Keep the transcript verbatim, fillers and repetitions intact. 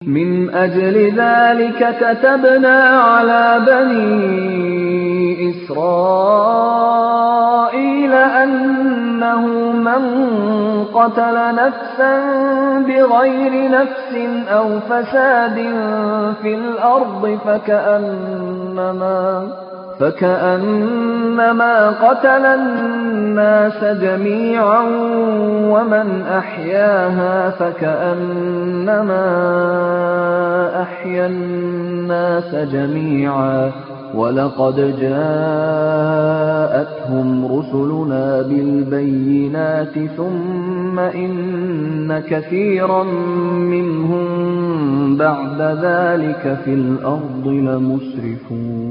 مِنْ أَجْلِ ذَلِكَ كَتَبْنَا عَلَىٰ بَنِي إِسْرَائِيلَ أَنَّهُ مَن قَتَلَ نَفْسًا بِغَيْرِ نَفْسٍ أَوْ فَسَادٍ فِي الْأَرْضِ فَكَأَنَّمَا قَتَلَ النَّاسَ جَمِيعًا وَمَنْ أَحْيَاهَا فَكَأَنَّمَا أَحْيَا النَّاسَ جَمِيعًا ۚ وَلَقَدْ جَاءَتْهُمْ رُسُلُنَا بِالْبَيِّنَاتِ ثُمَّ إِنَّ كَثِيرًا مِّنْهُم بَعْدَ ذَٰلِكَ فِي الْأَرْضِ لَمُسْرِفُونَ